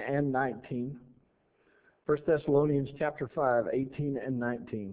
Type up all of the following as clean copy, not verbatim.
and 19. 1 Thessalonians chapter 5, 18 and 19.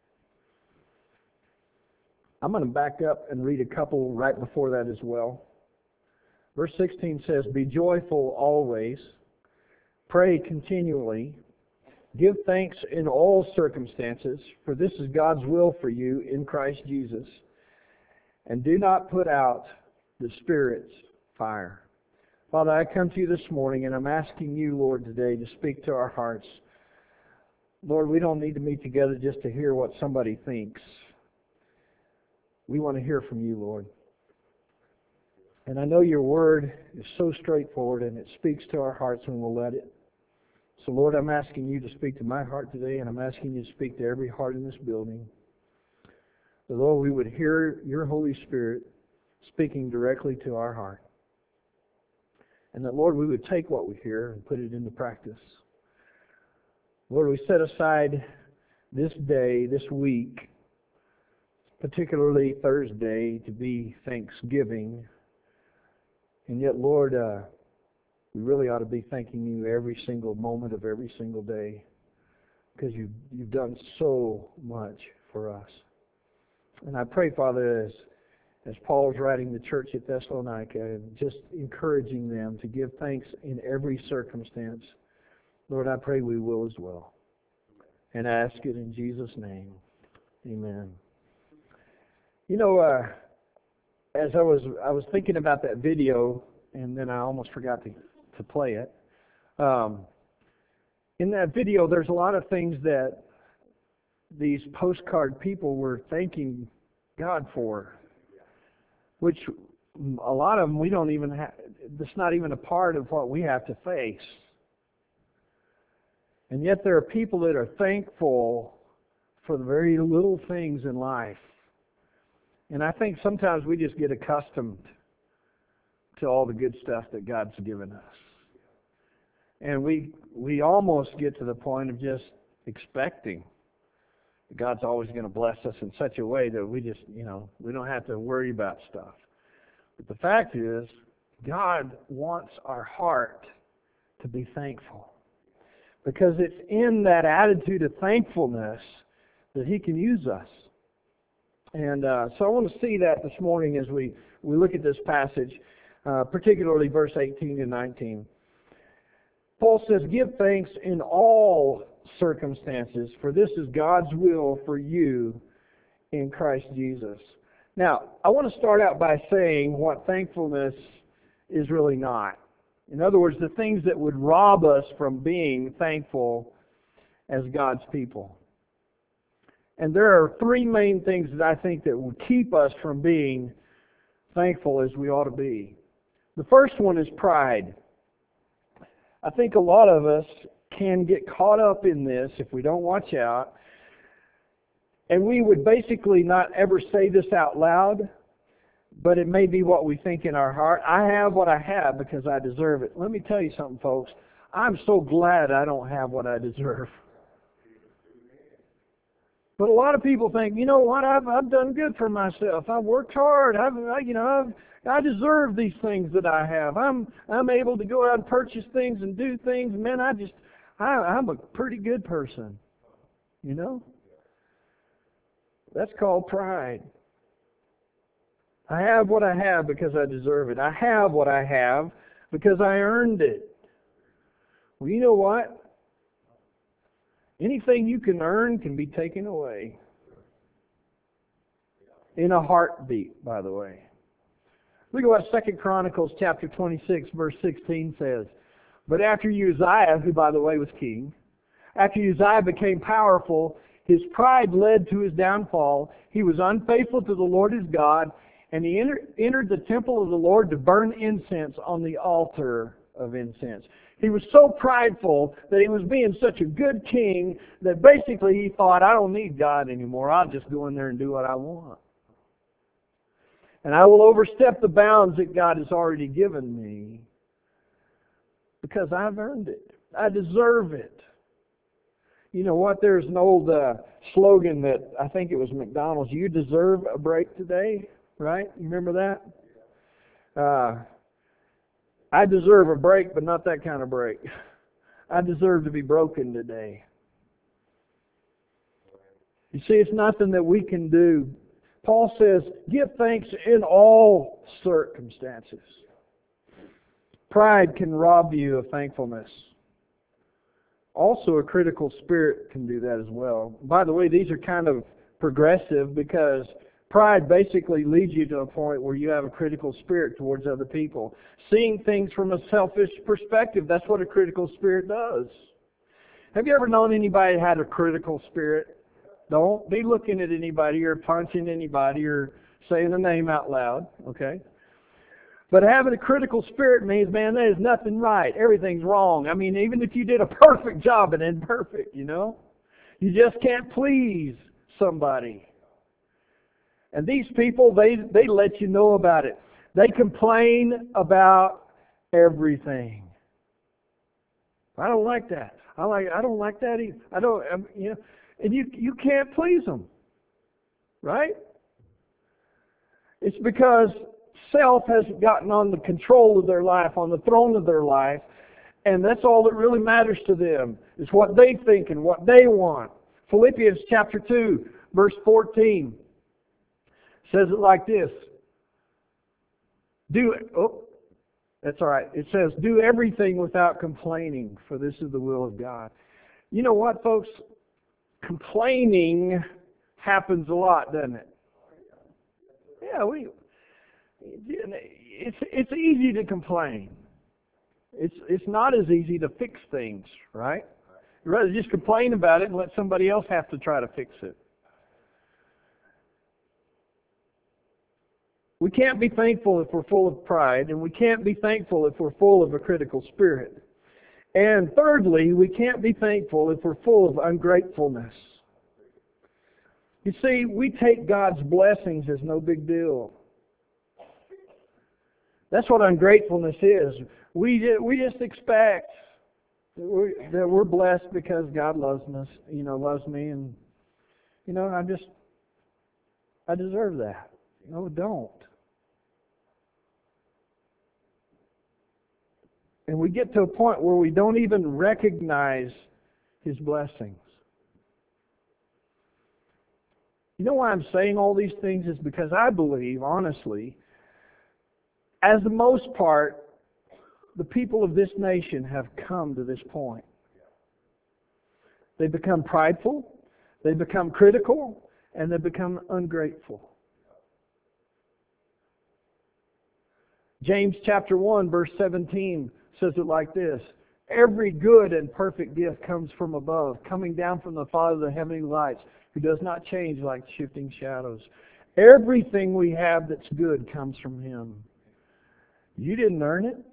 I'm going to back up and read a couple right before that as well. Verse 16 says, "Be joyful always, pray continually, give thanks in all circumstances, for this is God's will for you in Christ Jesus, and do not put out the Spirit's fire." Father, I come to you this morning, and I'm asking you, Lord, today to speak to our hearts. Lord, we don't need to meet together just to hear what somebody thinks. We want to hear from you, Lord. And I know your word is so straightforward, and it speaks to our hearts when we'll let it. So, Lord, I'm asking you to speak to my heart today, and I'm asking you to speak to every heart in this building. That, Lord, we would hear your Holy Spirit speaking directly to our heart. And that, Lord, we would take what we hear and put it into practice. Lord, we set aside this day, this week, particularly Thursday, to be Thanksgiving. And yet, Lord, we really ought to be thanking you every single moment of every single day, because you've done so much for us. And I pray, Father, as Paul's writing the church at Thessalonica, and just encouraging them to give thanks in every circumstance, Lord, I pray we will as well. And I ask it in Jesus' name. Amen. You know, as I was thinking about that video, and then I almost forgot to play it. In that video, there's a lot of things that these postcard people were thanking God for, which a lot of them we don't even have. That's not even a part of what we have to face. And yet there are people that are thankful for the very little things in life. And I think sometimes we just get accustomed to all the good stuff that God's given us. And we almost get to the point of just expecting that God's always going to bless us in such a way that we just, we don't have to worry about stuff. But the fact is, God wants our heart to be thankful. Because it's in that attitude of thankfulness that He can use us. And so I want to see that this morning as we look at this passage, particularly verse 18 and 19. Paul says, "Give thanks in all circumstances, for this is God's will for you in Christ Jesus." Now, I want to start out by saying what thankfulness is really not. In other words, the things that would rob us from being thankful as God's people. And there are three main things that I think that will keep us from being thankful as we ought to be. The first one is pride. I think a lot of us can get caught up in this if we don't watch out. And we would basically not ever say this out loud, but it may be what we think in our heart. I have what I have because I deserve it. Let me tell you something, folks. I'm so glad I don't have what I deserve. But a lot of people think, you know what, I've done good for myself. I've worked hard. I deserve these things that I have. I'm able to go out and purchase things and do things. Man, I'm a pretty good person. You know? That's called pride. I have what I have because I deserve it. I have what I have because I earned it. Well, you know what? Anything you can earn can be taken away. In a heartbeat, by the way. Look at what 2 Chronicles chapter 26, verse 16 says. "But after Uzziah," who by the way was king, "after Uzziah became powerful, his pride led to his downfall. He was unfaithful to the Lord his God, and he entered the temple of the Lord to burn incense on the altar of incense." He was so prideful that he was being such a good king that basically he thought, I don't need God anymore. I'll just go in there and do what I want. And I will overstep the bounds that God has already given me because I've earned it. I deserve it. You know what? There's an old slogan that I think it was McDonald's. You deserve a break today, right? You remember that? I deserve a break, but not that kind of break. I deserve to be broken today. You see, it's nothing that we can do. Paul says, give thanks in all circumstances. Pride can rob you of thankfulness. Also, a critical spirit can do that as well. By the way, these are kind of progressive because pride basically leads you to a point where you have a critical spirit towards other people. Seeing things from a selfish perspective, that's what a critical spirit does. Have you ever known anybody that had a critical spirit? Don't be looking at anybody or punching anybody or saying a name out loud, okay? But having a critical spirit means, man, there's nothing right. Everything's wrong. I mean, even if you did a perfect job, it isn't perfect, you know? You just can't please somebody. And these people, they let you know about it. They complain about everything. I don't like that. I don't like that either. And you can't please them, right? It's because self has gotten on the control of their life, on the throne of their life, and that's all that really matters to them, is what they think and what they want. Philippians chapter 2, verse 14 says it like this. That's all right. It says, do everything without complaining, for this is the will of God. You know what, folks? Complaining happens a lot, doesn't it? Yeah, it's easy to complain. It's not as easy to fix things, right? You'd rather just complain about it and let somebody else have to try to fix it. We can't be thankful if we're full of pride, and we can't be thankful if we're full of a critical spirit. And thirdly, we can't be thankful if we're full of ungratefulness. You see, we take God's blessings as no big deal. That's what ungratefulness is. We just expect that we're blessed because God loves us, loves me, and I deserve that. No, don't. And we get to a point where we don't even recognize His blessings. You know why I'm saying all these things is because I believe, honestly, as the most part, the people of this nation have come to this point. They become prideful, they become critical, and they become ungrateful. James chapter 1, verse 17 says it like this. Every good and perfect gift comes from above, coming down from the Father of the heavenly lights, who does not change like shifting shadows. Everything we have that's good comes from Him. You didn't earn it.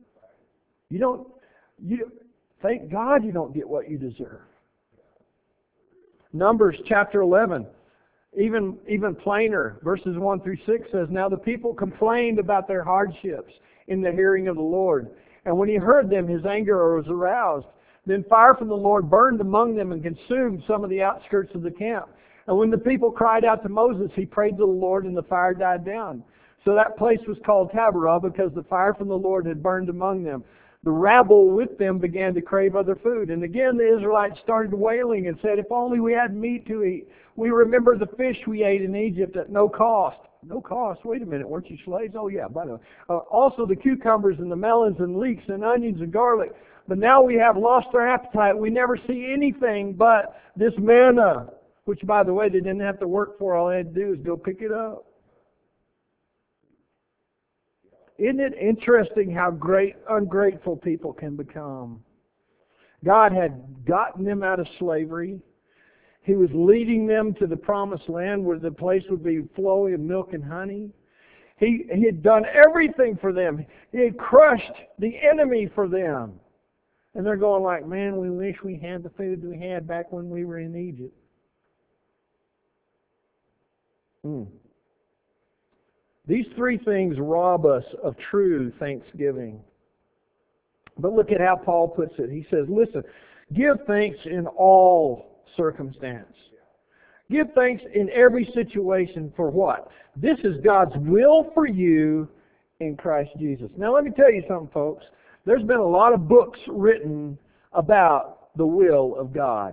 Thank God you don't get what you deserve. Numbers chapter 11, even plainer, verses 1 through 6 says, now the people complained about their hardships in the hearing of the Lord. And when He heard them, His anger was aroused. Then fire from the Lord burned among them and consumed some of the outskirts of the camp. And when the people cried out to Moses, he prayed to the Lord, and the fire died down. So that place was called Taberah, because the fire from the Lord had burned among them. The rabble with them began to crave other food. And again the Israelites started wailing and said, if only we had meat to eat. We remember the fish we ate in Egypt at no cost. No cost? Wait a minute, weren't you slaves? Oh yeah, by the way. Also the cucumbers and the melons and leeks and onions and garlic. But now we have lost our appetite. We never see anything but this manna, which by the way they didn't have to work for. All they had to do is go pick it up. Isn't it interesting how ungrateful people can become? God had gotten them out of slavery. He was leading them to the promised land where the place would be flowing with milk and honey. He had done everything for them. He had crushed the enemy for them. And they're going like, man, we wish we had the food we had back when we were in Egypt. These three things rob us of true thanksgiving. But look at how Paul puts it. He says, listen, give thanks in all circumstance. Give thanks in every situation for what? This is God's will for you in Christ Jesus. Now let me tell you something, folks. There's been a lot of books written about the will of God.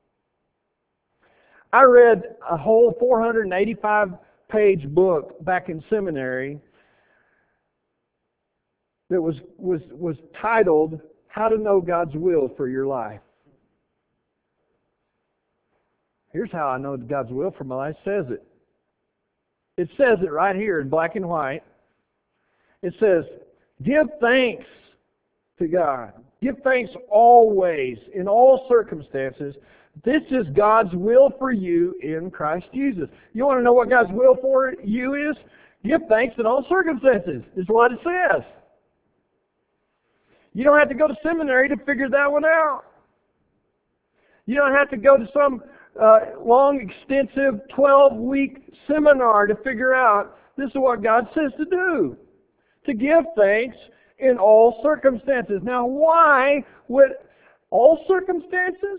I read a whole 485-page book back in seminary that was titled, How to Know God's Will for Your Life. Here's how I know God's will for my life. It says it. It says it right here in black and white. It says, give thanks to God. Give thanks always, in all circumstances. This is God's will for you in Christ Jesus. You want to know what God's will for you is? Give thanks in all circumstances, is what it says. You don't have to go to seminary to figure that one out. You don't have to go to some long, extensive 12-week seminar to figure out this is what God says to do. To give thanks in all circumstances. Now, why would all circumstances?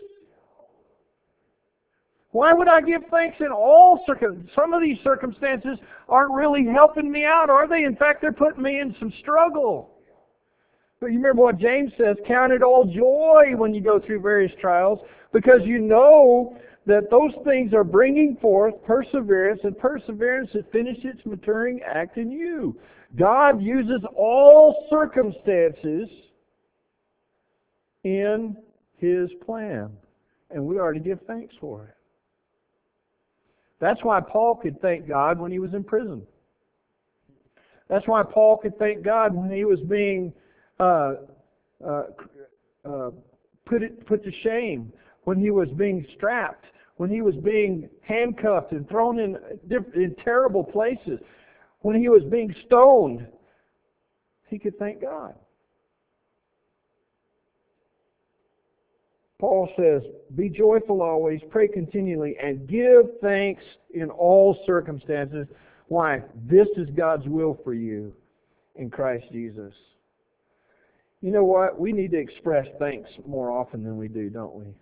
Why would I give thanks in all circumstances? Some of these circumstances aren't really helping me out, are they? In fact, they're putting me in some struggle. But you remember what James says, count it all joy when you go through various trials, because you know that those things are bringing forth perseverance, and perseverance has finished its maturing act in you. God uses all circumstances in His plan, and we are to give thanks for it. That's why Paul could thank God when he was in prison. That's why Paul could thank God when he was being put to shame, when he was being strapped, when he was being handcuffed and thrown in terrible places, when he was being stoned. He could thank God. Paul says, be joyful always, pray continually, and give thanks in all circumstances. Why? This is God's will for you in Christ Jesus. You know what? We need to express thanks more often than we do, don't we?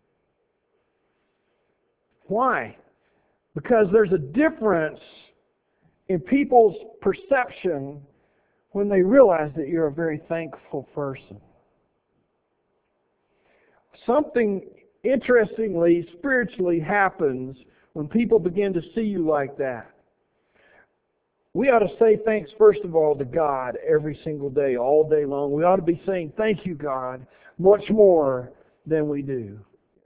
Why? Because there's a difference in people's perception when they realize that you're a very thankful person. Something interestingly, spiritually happens when people begin to see you like that. We ought to say thanks, first of all, to God every single day, all day long. We ought to be saying, thank you, God, much more than we do.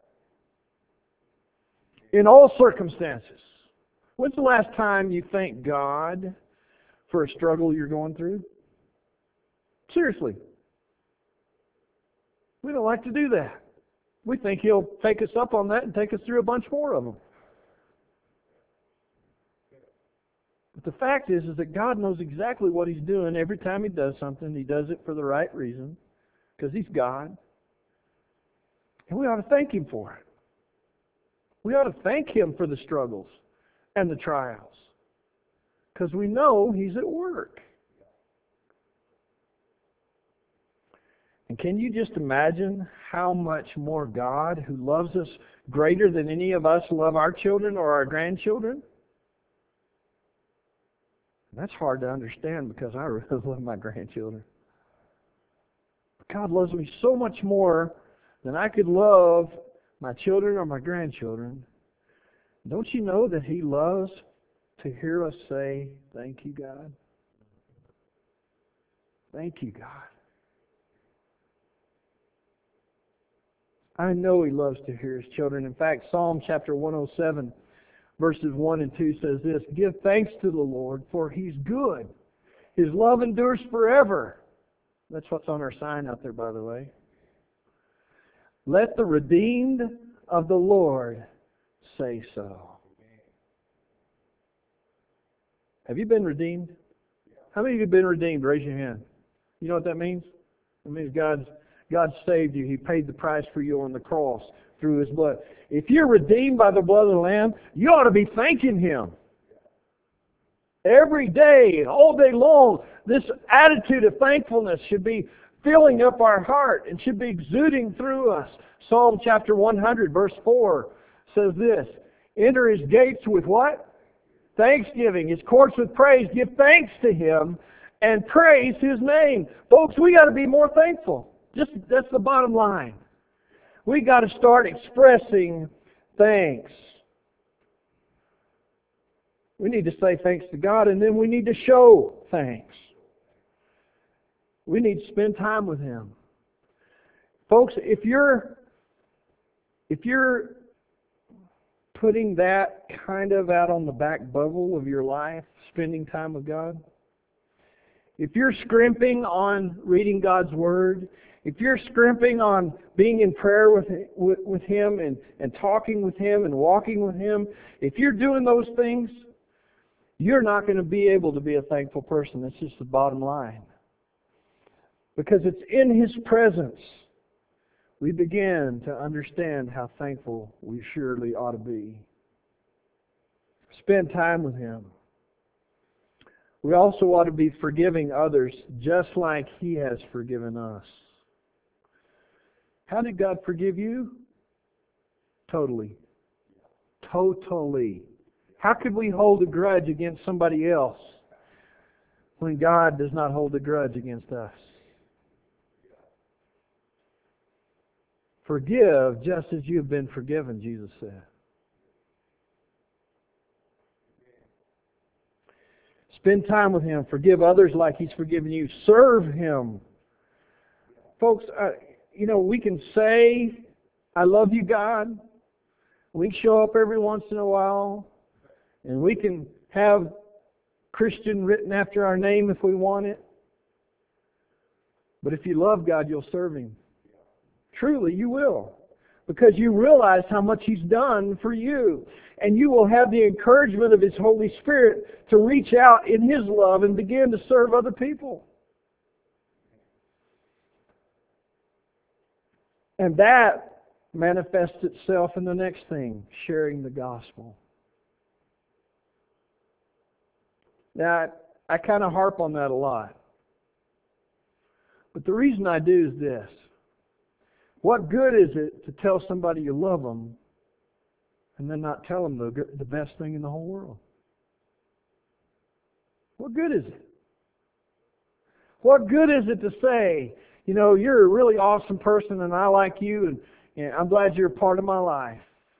In all circumstances. When's the last time you thanked God for a struggle you're going through? Seriously. We don't like to do that. We think He'll take us up on that and take us through a bunch more of them. But the fact is that God knows exactly what He's doing every time He does something. He does it for the right reason, because He's God. And we ought to thank Him for it. We ought to thank Him for the struggles and the trials, because we know He's at work. And can you just imagine how much more God, who loves us greater than any of us love our children or our grandchildren? That's hard to understand, because I really love my grandchildren. God loves me so much more than I could love my children or my grandchildren. Don't you know that He loves to hear us say, thank you, God? Thank you, God. I know He loves to hear His children. In fact, Psalm chapter 107, verses 1 and 2 says this, give thanks to the Lord, for He's good. His love endures forever. That's what's on our sign out there, by the way. Let the redeemed of the Lord say so. Have you been redeemed? How many of you have been redeemed? Raise your hand. You know what that means? It means God saved you. He paid the price for you on the cross through His blood. If you're redeemed by the blood of the Lamb, you ought to be thanking Him. Every day, all day long, this attitude of thankfulness should be filling up our heart and should be exuding through us. Psalm chapter 100, verse 4 says this, enter His gates with what? Thanksgiving. His courts with praise. Give thanks to Him and praise His name. Folks, we got to be more thankful. That's the bottom line. We got to start expressing thanks. We need to say thanks to God, and then we need to show thanks. We need to spend time with Him. Folks, if you're putting that kind of out on the back bubble of your life, spending time with God, if you're scrimping on reading God's Word, if you're scrimping on being in prayer with Him and talking with Him and walking with Him, if you're doing those things, you're not going to be able to be a thankful person. That's just the bottom line. Because it's in His presence we begin to understand how thankful we surely ought to be. Spend time with Him. We also ought to be forgiving others just like He has forgiven us. How did God forgive you? Totally. Totally. How could we hold a grudge against somebody else when God does not hold a grudge against us? Forgive just as you have been forgiven, Jesus said. Spend time with Him. Forgive others like He's forgiven you. Serve Him. Folks, we can say, I love you, God. We can show up every once in a while. And we can have Christian written after our name if we want it. But if you love God, you'll serve Him. Truly, you will. Because you realize how much He's done for you. And you will have the encouragement of His Holy Spirit to reach out in His love and begin to serve other people. And that manifests itself in the next thing, sharing the gospel. Now, I kind of harp on that a lot. But the reason I do is this. What good is it to tell somebody you love them and then not tell them the best thing in the whole world? What good is it? What good is it to say, you're a really awesome person and I like you and I'm glad you're a part of my life.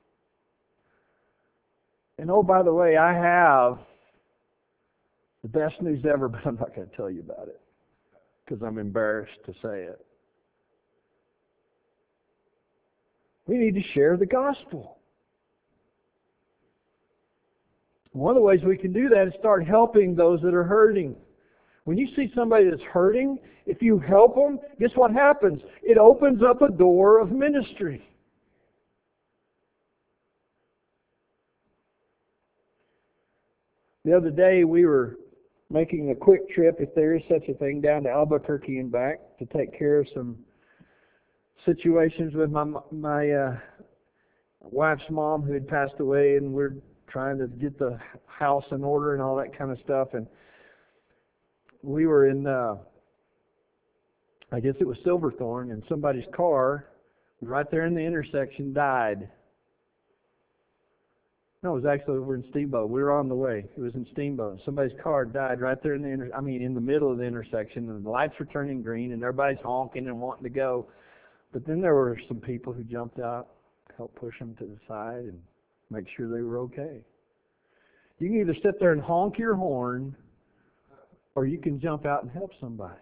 And oh, by the way, I have the best news ever, but I'm not going to tell you about it because I'm embarrassed to say it. We need to share the gospel. One of the ways we can do that is start helping those that are hurting. When you see somebody that's hurting, if you help them, guess what happens? It opens up a door of ministry. The other day we were making a quick trip, if there is such a thing, down to Albuquerque and back to take care of some situations with my wife's mom who had passed away, and we're trying to get the house in order and all that kind of stuff. And we were in, I guess it was Silverthorne, and somebody's car right there in the intersection died. No, it was actually over in Steamboat. We were on the way. It was in Steamboat. Somebody's car died right there in the middle of the intersection, and the lights were turning green, and everybody's honking and wanting to go. But then there were some people who jumped out, helped push them to the side and make sure they were okay. You can either sit there and honk your horn, or you can jump out and help somebody.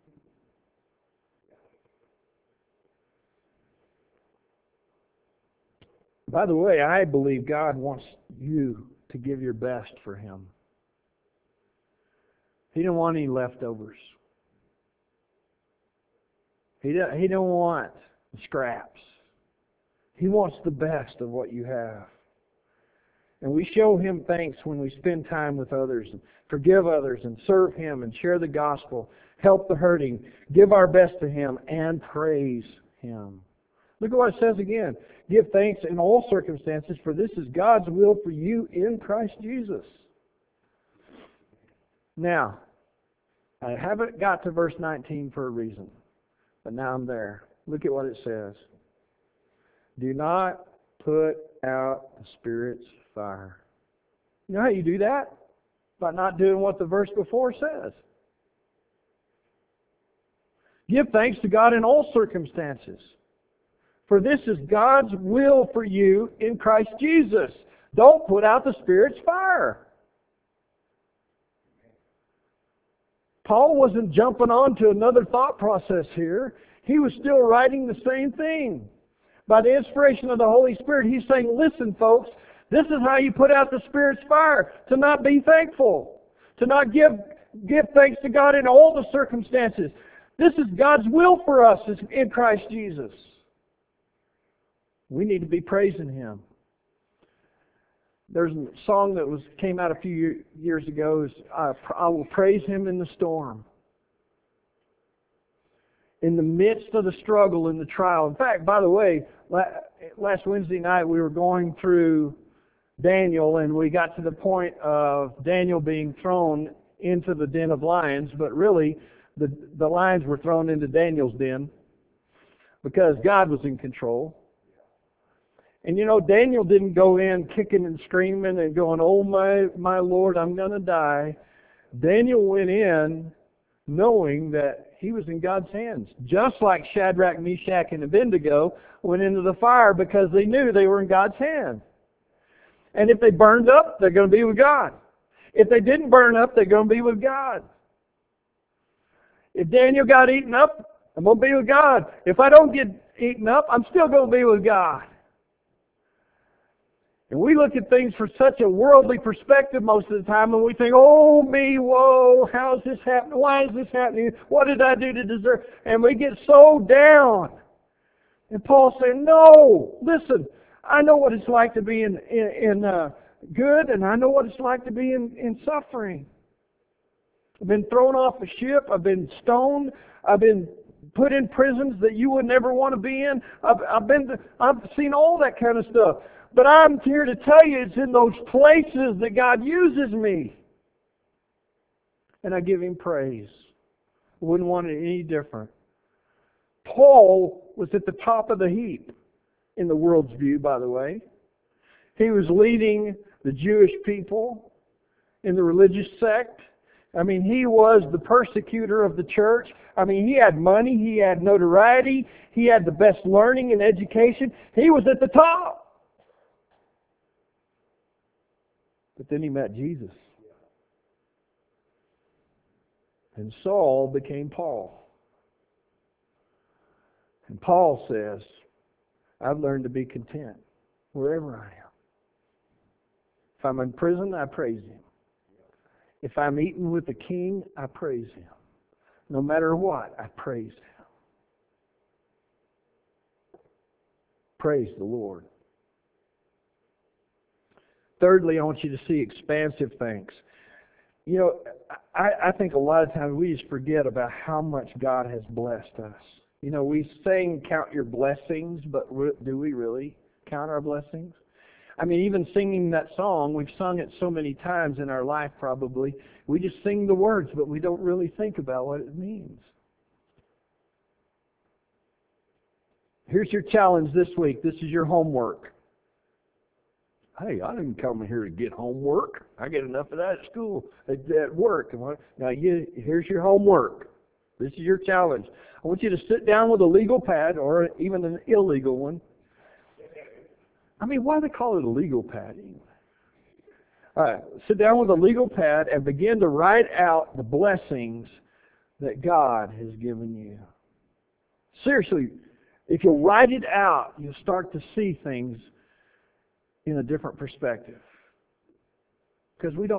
By the way, I believe God wants you to give your best for Him. He don't want any leftovers. He don't want scraps. He wants the best of what you have. And we show Him thanks when we spend time with others, and forgive others, and serve Him, and share the gospel, help the hurting, give our best to Him, and praise Him. Look at what it says again. Give thanks in all circumstances, for this is God's will for you in Christ Jesus. Now, I haven't got to verse 19 for a reason, but now I'm there. Look at what it says. Do not put out the Spirit's fire. You know how you do that? By not doing what the verse before says. Give thanks to God in all circumstances. For this is God's will for you in Christ Jesus. Don't put out the Spirit's fire. Paul wasn't jumping on to another thought process here. He was still writing the same thing. By the inspiration of the Holy Spirit, he's saying, listen, folks, this is how you put out the Spirit's fire. To not be thankful. To not give thanks to God in all the circumstances. This is God's will for us in Christ Jesus. We need to be praising Him. There's a song that came out a few years ago. I will praise Him in the storm. In the midst of the struggle and the trial. In fact, by the way, last Wednesday night we were going through Daniel, and we got to the point of Daniel being thrown into the den of lions, but really the lions were thrown into Daniel's den because God was in control. And you know, Daniel didn't go in kicking and screaming and going, oh my Lord, I'm going to die. Daniel went in knowing that he was in God's hands. Just like Shadrach, Meshach, and Abednego went into the fire because they knew they were in God's hands. And if they burned up, they're going to be with God. If they didn't burn up, they're going to be with God. If Daniel got eaten up, I'm going to be with God. If I don't get eaten up, I'm still going to be with God. And we look at things from such a worldly perspective most of the time, and we think, oh me, whoa, how's this happening? Why is this happening? What did I do to deserve? And we get so down. And Paul said, no, listen, I know what it's like to be in good, and I know what it's like to be in suffering. I've been thrown off a ship. I've been stoned. I've been put in prisons that you would never want to be in. I've seen all that kind of stuff. But I'm here to tell you it's in those places that God uses me. And I give Him praise. Wouldn't want it any different. Paul was at the top of the heap in the world's view, by the way. He was leading the Jewish people in the religious sect. I mean, he was the persecutor of the church. I mean, he had money, he had notoriety, he had the best learning and education. He was at the top. But then he met Jesus. And Saul became Paul. And Paul says, I've learned to be content wherever I am. If I'm in prison, I praise Him. If I'm eating with the king, I praise Him. No matter what, I praise Him. Praise the Lord. Thirdly, I want you to see expansive thanks. You know, I think a lot of times we just forget about how much God has blessed us. You know, we sing, count your blessings, but do we really count our blessings? I mean, even singing that song, we've sung it so many times in our life probably, we just sing the words, but we don't really think about what it means. Here's your challenge this week. This is your homework. Hey, I didn't come here to get homework. I get enough of that at school, at work. Now, here's your homework. This is your challenge. I want you to sit down with a legal pad, or even an illegal one. I mean, why do they call it a legal pad? All right, sit down with a legal pad and begin to write out the blessings that God has given you. Seriously, if you write it out, you'll start to see things in a different perspective. Because we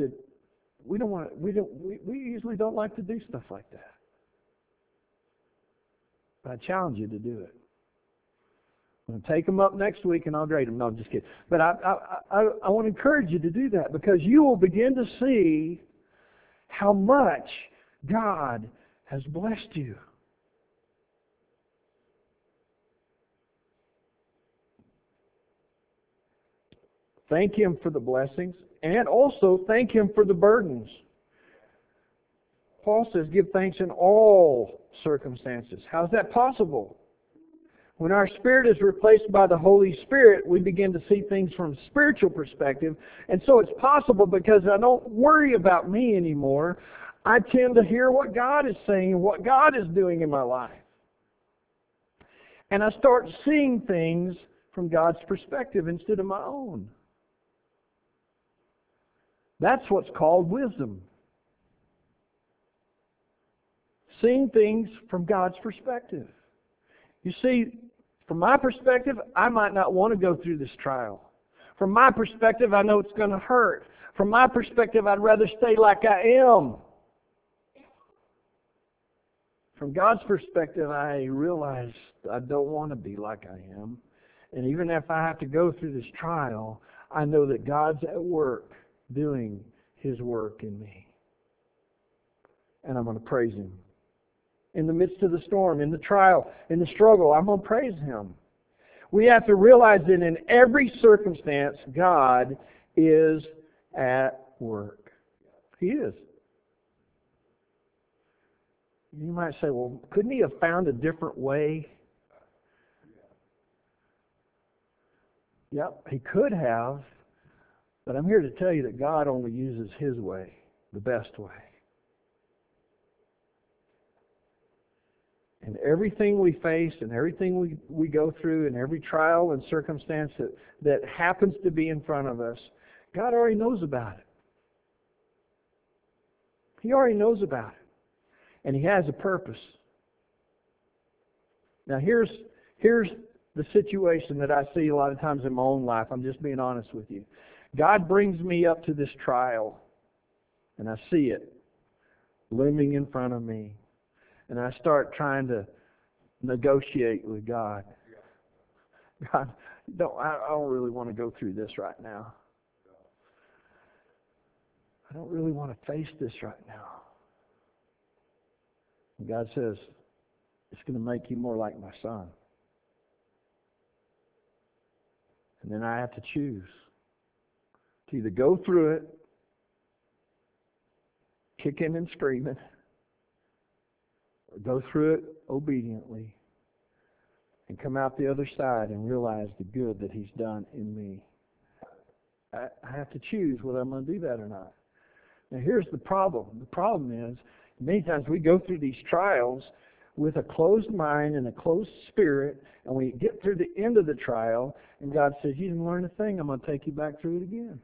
usually don't like to do stuff like that. But I challenge you to do it. I'm going to take them up next week and I'll grade them. No, I'm just kidding. But I want to encourage you to do that because you will begin to see how much God has blessed you. Thank Him for the blessings and also thank Him for the burdens. Paul says, give thanks in all circumstances. How's that possible? When our spirit is replaced by the Holy Spirit, we begin to see things from a spiritual perspective. And so it's possible because I don't worry about me anymore. I tend to hear what God is saying and what God is doing in my life. And I start seeing things from God's perspective instead of my own. That's what's called wisdom. Seeing things from God's perspective. You see, from my perspective, I might not want to go through this trial. From my perspective, I know it's going to hurt. From my perspective, I'd rather stay like I am. From God's perspective, I realize I don't want to be like I am. And even if I have to go through this trial, I know that God's at work doing His work in me. And I'm going to praise Him. In the midst of the storm, in the trial, in the struggle, I'm going to praise Him. We have to realize that in every circumstance, God is at work. He is. You might say, well, couldn't He have found a different way? Yep, He could have. But I'm here to tell you that God only uses His way, the best way. And everything we face and everything we go through and every trial and circumstance that happens to be in front of us, God already knows about it. He already knows about it. And He has a purpose. Now here's the situation that I see a lot of times in my own life. I'm just being honest with you. God brings me up to this trial, and I see it looming in front of me. And I start trying to negotiate with God. God, I don't really want to go through this right now. I don't really want to face this right now. And God says, it's going to make you more like my Son. And then I have to choose to either go through it, kicking and screaming, or go through it obediently and come out the other side and realize the good that He's done in me. I have to choose whether I'm going to do that or not. Now here's the problem. The problem is, many times we go through these trials with a closed mind and a closed spirit, and we get through the end of the trial, and God says, you didn't learn a thing, I'm going to take you back through it again.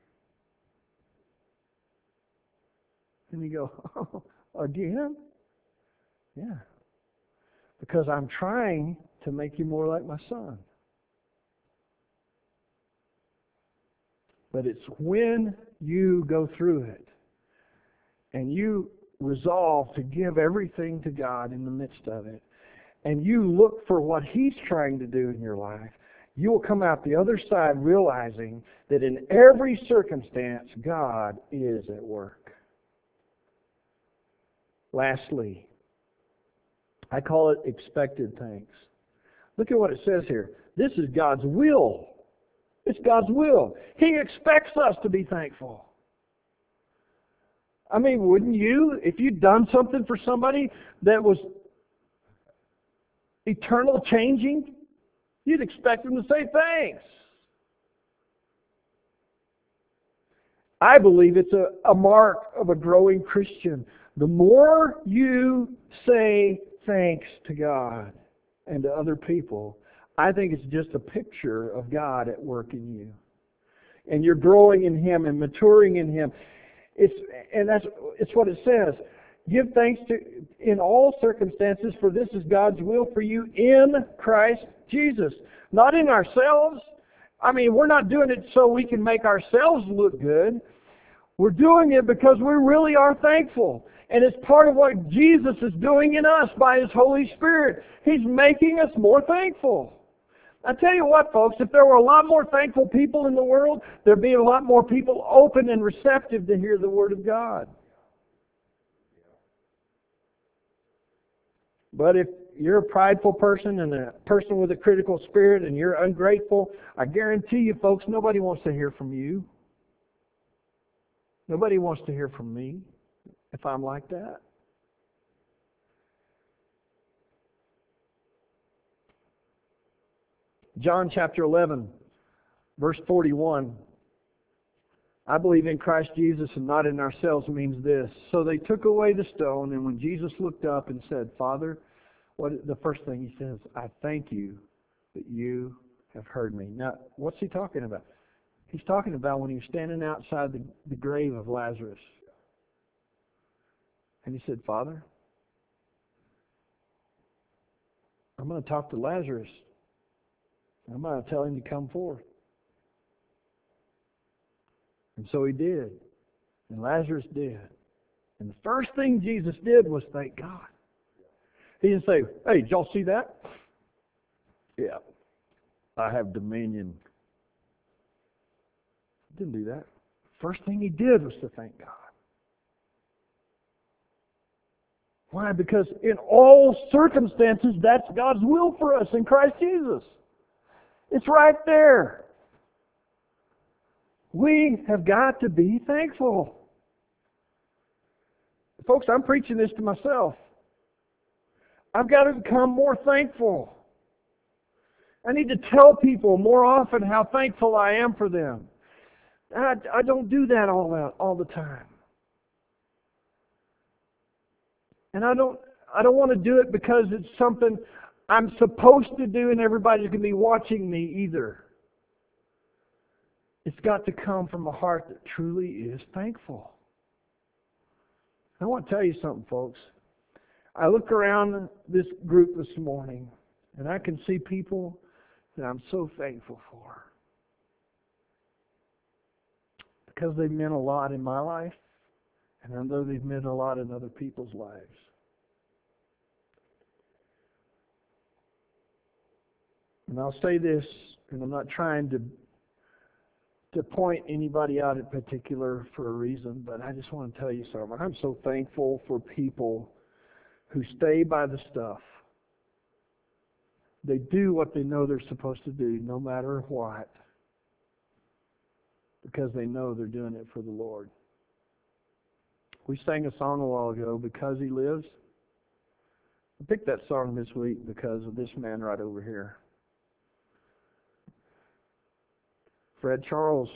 And you go, oh, again? Yeah. Because I'm trying to make you more like my Son. But it's when you go through it and you resolve to give everything to God in the midst of it, and you look for what He's trying to do in your life, you will come out the other side realizing that in every circumstance, God is at work. Lastly, I call it expected thanks. Look at what it says here. This is God's will. It's God's will. He expects us to be thankful. I mean, wouldn't you, if you'd done something for somebody that was eternal changing, you'd expect them to say thanks. I believe it's a mark of a growing Christian. The more you say thanks to God and to other people, I think it's just a picture of God at work in you. And you're growing in Him and maturing in Him. It's what it says. Give thanks in all circumstances, for this is God's will for you in Christ Jesus. Not in ourselves. I mean, we're not doing it so we can make ourselves look good. We're doing it because we really are thankful. And it's part of what Jesus is doing in us by His Holy Spirit. He's making us more thankful. I tell you what, folks, if there were a lot more thankful people in the world, there'd be a lot more people open and receptive to hear the Word of God. But if you're a prideful person and a person with a critical spirit and you're ungrateful, I guarantee you, folks, nobody wants to hear from you. Nobody wants to hear from me if I'm like that. John chapter 11, verse 41. I believe in Christ Jesus and not in ourselves means this. So they took away the stone, and when Jesus looked up and said, Father, What the first thing he says, I thank you that you have heard me. Now, what's he talking about? He's talking about when he was standing outside the grave of Lazarus. And he said, Father, I'm going to talk to Lazarus. I'm going to tell him to come forth. And so he did. And Lazarus did. And the first thing Jesus did was thank God. He didn't say, hey, did y'all see that? Yeah, I have dominion. He didn't do that. First thing he did was to thank God. Why? Because in all circumstances, that's God's will for us in Christ Jesus. It's right there. We have got to be thankful. Folks, I'm preaching this to myself. I've got to become more thankful. I need to tell people more often how thankful I am for them. I don't do that all the time. And I don't want to do it because it's something I'm supposed to do and everybody's going to be watching me either. It's got to come from a heart that truly is thankful. I want to tell you something, folks. I look around this group this morning and I can see people that I'm so thankful for. Because they've meant a lot in my life, and I know they've meant a lot in other people's lives. And I'll say this, and I'm not trying to point anybody out in particular for a reason, but I just want to tell you something. I'm so thankful for people who stay by the stuff. They do what they know they're supposed to do, no matter what, because they know they're doing it for the Lord. We sang a song a while ago, Because He Lives. I picked that song this week because of this man right over here. Fred Charles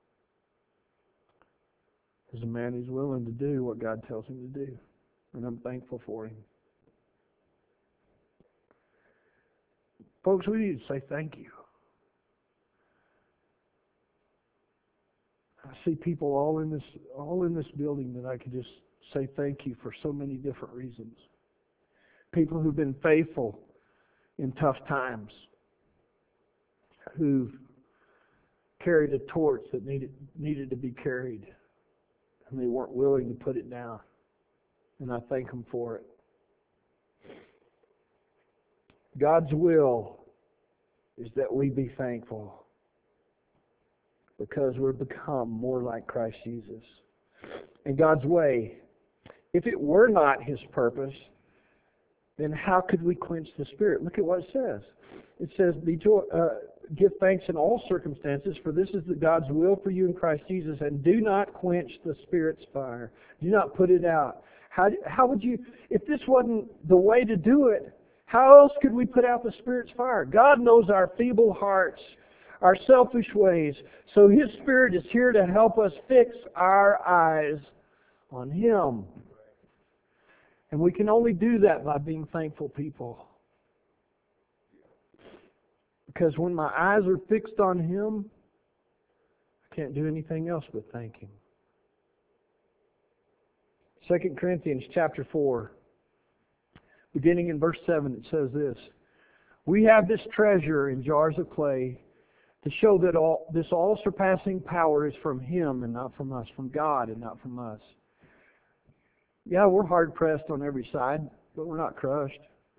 is a man who's willing to do what God tells him to do, and I'm thankful for him. Folks, we need to say thank you. I see people all in this building that I could just say thank you for so many different reasons. People who've been faithful in tough times, who've carried a torch that needed to be carried, and they weren't willing to put it down. And I thank them for it. God's will is that we be thankful because we've become more like Christ Jesus. And God's way, if it were not His purpose, then how could we quench the Spirit? Look at what it says. It says, give thanks in all circumstances, for this is God's will for you in Christ Jesus, and do not quench the Spirit's fire. Do not put it out. How would you, if this wasn't the way to do it, how else could we put out the Spirit's fire? God knows our feeble hearts, our selfish ways, so His Spirit is here to help us fix our eyes on Him. And we can only do that by being thankful people. Because when my eyes are fixed on Him, I can't do anything else but thank Him. 2 Corinthians chapter 4, beginning in verse 7, it says this: we have this treasure in jars of clay to show that this all-surpassing power is from Him and not from us, from God and not from us. Yeah, we're hard-pressed on every side, but we're not crushed.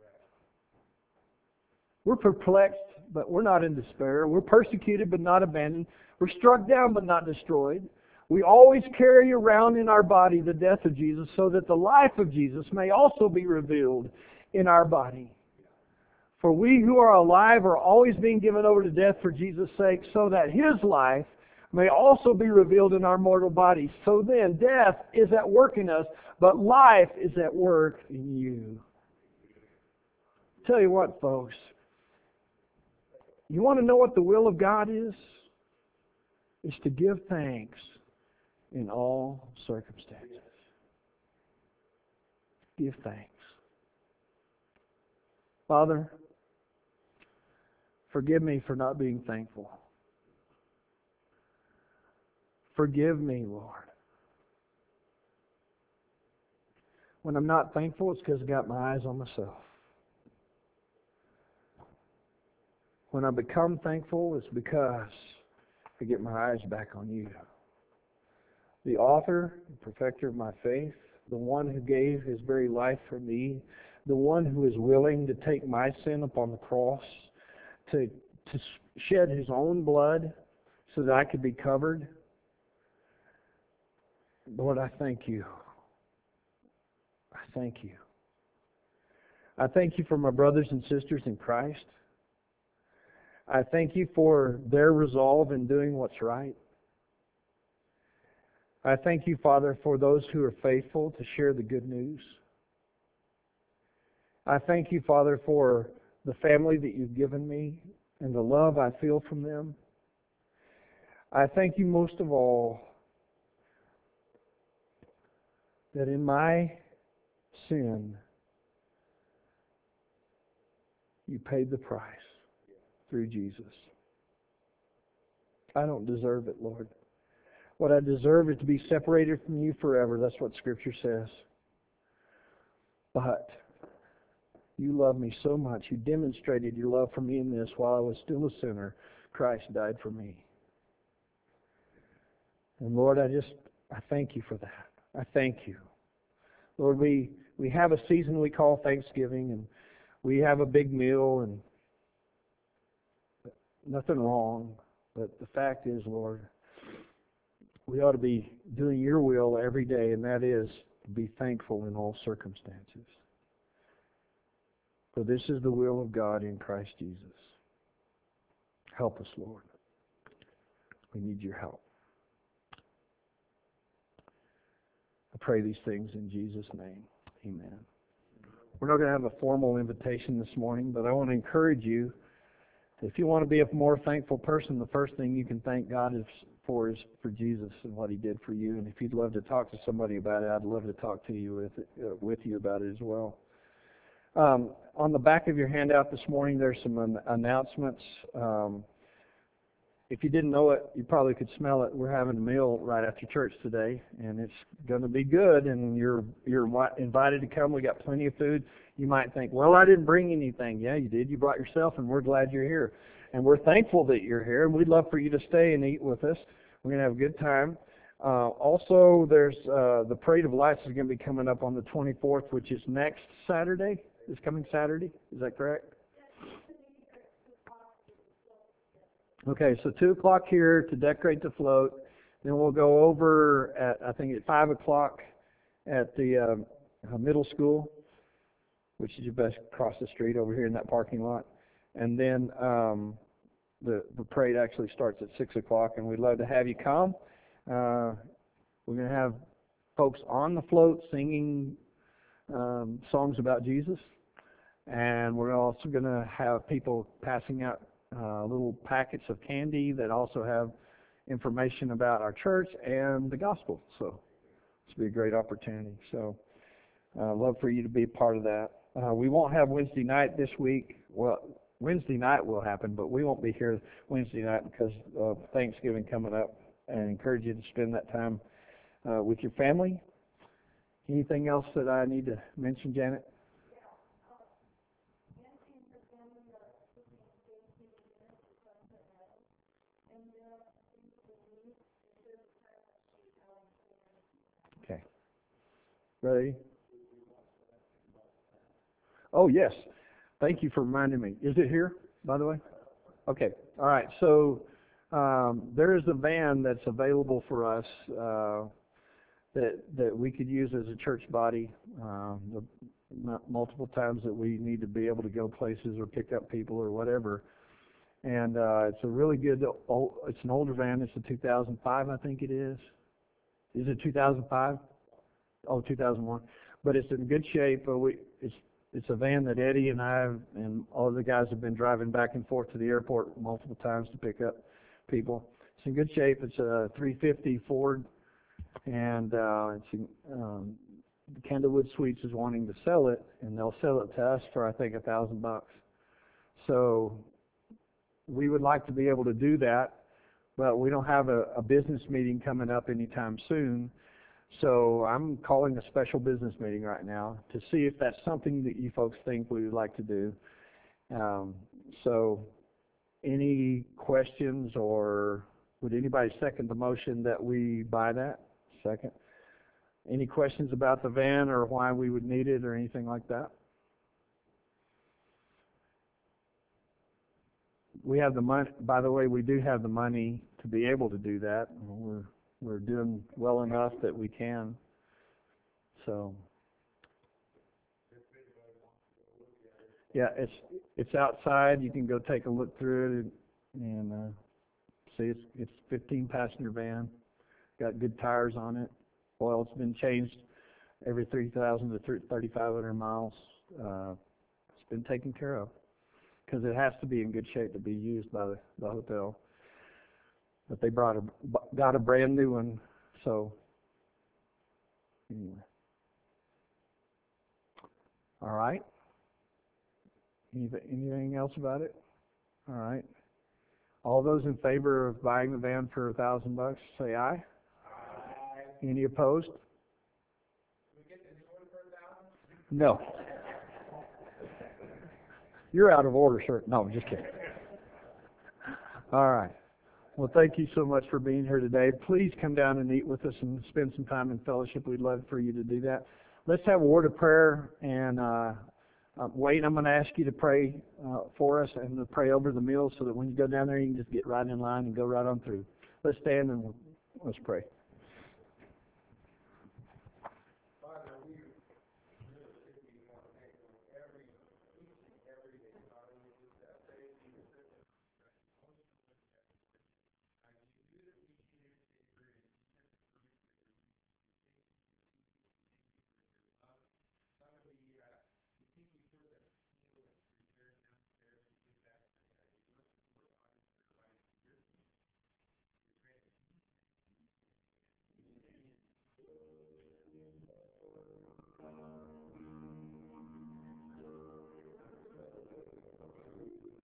We're perplexed, but we're not in despair. We're persecuted, but not abandoned. We're struck down, but not destroyed. We always carry around in our body the death of Jesus, so that the life of Jesus may also be revealed in our body. For we who are alive are always being given over to death for Jesus' sake, so that His life may also be revealed in our mortal bodies. So then, death is at work in us, but life is at work in you. Tell you what, folks, you want to know what the will of God is? It's to give thanks in all circumstances. Give thanks. Father, forgive me for not being thankful. Forgive me, Lord. When I'm not thankful, it's because I got my eyes on myself. When I become thankful, it's because I get my eyes back on you. The author and perfecter of my faith, the one who gave his very life for me, the one who is willing to take my sin upon the cross, to shed his own blood so that I could be covered. Lord, I thank you. I thank you. I thank you for my brothers and sisters in Christ. I thank you for their resolve in doing what's right. I thank you, Father, for those who are faithful to share the good news. I thank you, Father, for the family that you've given me and the love I feel from them. I thank you most of all that in my sin, you paid the price through Jesus. I don't deserve it, Lord. What I deserve is to be separated from you forever. That's what Scripture says. But you love me so much. You demonstrated your love for me in this. While I was still a sinner, Christ died for me. And Lord, I thank you for that. I thank you. Lord, we have a season we call Thanksgiving, and we have a big meal, and nothing wrong. But the fact is, Lord, we ought to be doing your will every day, and that is to be thankful in all circumstances. For this is the will of God in Christ Jesus. Help us, Lord. We need your help. I pray these things in Jesus' name. Amen. We're not going to have a formal invitation this morning, but I want to encourage you, if you want to be a more thankful person, the first thing you can thank God is for Jesus and what He did for you. And if you'd love to talk to somebody about it, I'd love to talk to you with you about it as well. On the back of your handout this morning, there's some announcements. If you didn't know it, you probably could smell it. We're having a meal right after church today, and it's going to be good, and you're invited to come. We got plenty of food. You might think, well, I didn't bring anything. Yeah, you did. You brought yourself, and we're glad you're here. And we're thankful that you're here, and we'd love for you to stay and eat with us. We're going to have a good time. Also, there's the Parade of Lights is going to be coming up on the 24th, which is next Saturday. This coming Saturday. Is that correct? Okay, so 2 o'clock here to decorate the float. Then we'll go over at, I think, at 5 o'clock at the middle school, which is just across the street over here in that parking lot. And then the parade actually starts at 6 o'clock, and we'd love to have you come. We're going to have folks on the float singing songs about Jesus. And we're also going to have people passing out little packets of candy that also have information about our church and the gospel. So this will be a great opportunity. So I'd love for you to be a part of that. We won't have Wednesday night this week. Well, Wednesday night will happen, but we won't be here Wednesday night because of Thanksgiving coming up. And I encourage you to spend that time with your family. Anything else that I need to mention, Janet? Okay. Ready? Oh, yes. Thank you for reminding me. Is it here, by the way? Okay. All right. So there is a van that's available for us that we could use as a church body. Multiple times that we need to be able to go places or pick up people or whatever. And it's a really good, it's an older van. It's a 2005, I think it is. Is it 2005? Oh, 2001. But it's in good shape. It's a van that Eddie and I and all the guys have been driving back and forth to the airport multiple times to pick up people. It's in good shape. It's a 350 Ford, and it's Candlewood Suites is wanting to sell it, and they'll sell it to us for I think $1,000. So we would like to be able to do that, but we don't have a business meeting coming up anytime soon. So I'm calling a special business meeting right now to see if that's something that you folks think we would like to do. So any questions, or would anybody second the motion that we buy that? Second. Any questions about the van or why we would need it or anything like that? We have the money. By the way, we do have the money to be able to do that. We're doing well enough that we can. So yeah, it's outside. You can go take a look through it and see it's 15 passenger van. Got good tires on it. Oil's been changed every 3,000 to 3,500 miles. It's been taken care of because it has to be in good shape to be used by the hotel. But they got a brand new one. So anyway, all right. Anything else about it? All right. All those in favor of buying the van for $1,000, say aye. Aye. Any opposed? Can we get the new one for $1,000? No. You're out of order, sir. No, I'm just kidding. All right. Well, thank you so much for being here today. Please come down and eat with us and spend some time in fellowship. We'd love for you to do that. Let's have a word of prayer. And Wade, I'm going to ask you to pray for us and to pray over the meal so that when you go down there, you can just get right in line and go right on through. Let's stand and let's pray.